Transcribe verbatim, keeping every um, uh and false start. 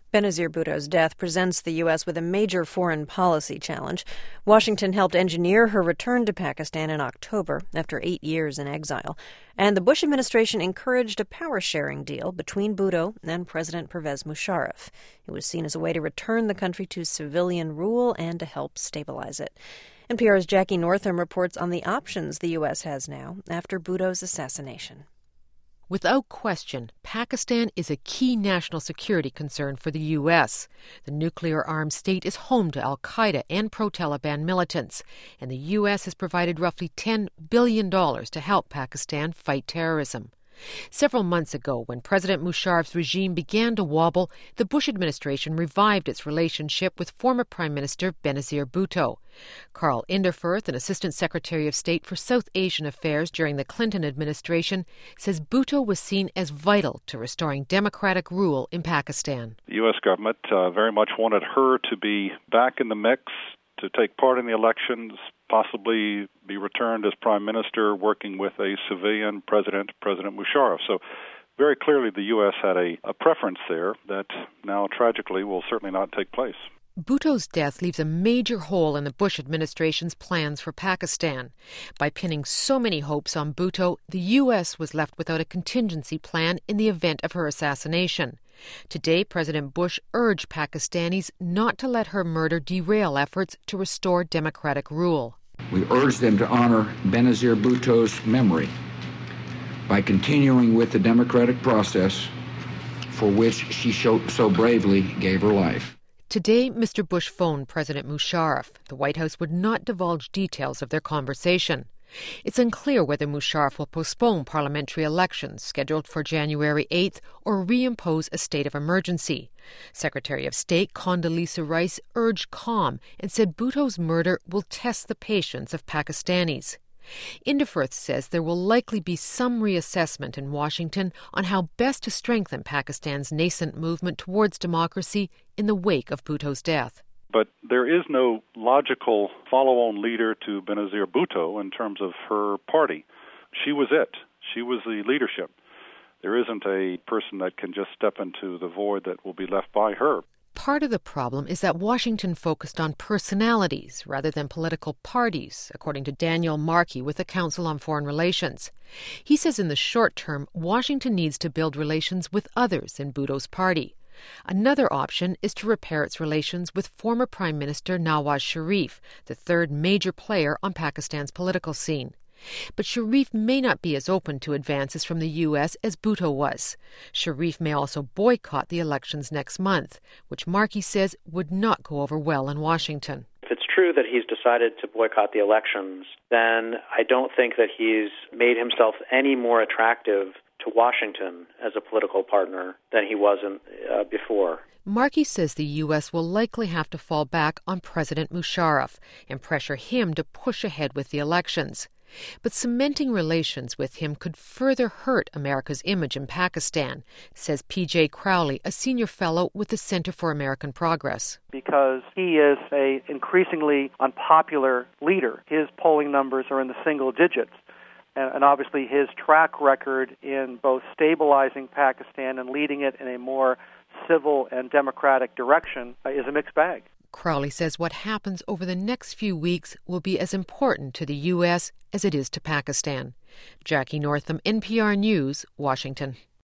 Benazir Bhutto's death presents the U S with a major foreign policy challenge. Washington helped engineer her return to Pakistan in October after eight years in exile. And the Bush administration encouraged a power-sharing deal between Bhutto and President Pervez Musharraf. It was seen as a way to return the country to civilian rule and to help stabilize it. N P R's Jackie Northam reports on the options the U S has now after Bhutto's assassination. Without question, Pakistan is a key national security concern for the U S. The nuclear-armed state is home to al-Qaeda and pro-Taliban militants, and the U S has provided roughly ten billion dollars to help Pakistan fight terrorism. Several months ago, when President Musharraf's regime began to wobble, the Bush administration revived its relationship with former Prime Minister Benazir Bhutto. Carl Inderfurth, an Assistant Secretary of State for South Asian Affairs during the Clinton administration, says Bhutto was seen as vital to restoring democratic rule in Pakistan. The U S government uh, very much wanted her to be back in the mix, to take part in the elections, possibly be returned as prime minister working with a civilian president, President Musharraf. So very clearly the U S had a, a preference there that now tragically will certainly not take place. Bhutto's death leaves a major hole in the Bush administration's plans for Pakistan. By pinning so many hopes on Bhutto, the U S was left without a contingency plan in the event of her assassination. Today, President Bush urged Pakistanis not to let her murder derail efforts to restore democratic rule. We urge them to honor Benazir Bhutto's memory by continuing with the democratic process for which she so bravely gave her life. Today, Mister Bush phoned President Musharraf. The White House would not divulge details of their conversation. It's unclear whether Musharraf will postpone parliamentary elections scheduled for January eighth or reimpose a state of emergency. Secretary of State Condoleezza Rice urged calm and said Bhutto's murder will test the patience of Pakistanis. Inderfurth says there will likely be some reassessment in Washington on how best to strengthen Pakistan's nascent movement towards democracy in the wake of Bhutto's death. But there is no logical follow-on leader to Benazir Bhutto in terms of her party. She was it. She was the leadership. There isn't a person that can just step into the void that will be left by her. Part of the problem is that Washington focused on personalities rather than political parties, according to Daniel Markey with the Council on Foreign Relations. He says in the short term, Washington needs to build relations with others in Bhutto's party. Another option is to repair its relations with former Prime Minister Nawaz Sharif, the third major player on Pakistan's political scene. But Sharif may not be as open to advances from the U S as Bhutto was. Sharif may also boycott the elections next month, which Markey says would not go over well in Washington. If it's true that he's decided to boycott the elections, then I don't think that he's made himself any more attractive to Washington as a political partner than he was in, uh, before. Markey says the U S will likely have to fall back on President Musharraf and pressure him to push ahead with the elections. But cementing relations with him could further hurt America's image in Pakistan, says P J Crowley, a senior fellow with the Center for American Progress. Because he is an increasingly unpopular leader. His polling numbers are in the single digits. And obviously his track record in both stabilizing Pakistan and leading it in a more civil and democratic direction is a mixed bag. Crowley says what happens over the next few weeks will be as important to the U S as it is to Pakistan. Jackie Northam, N P R News, Washington.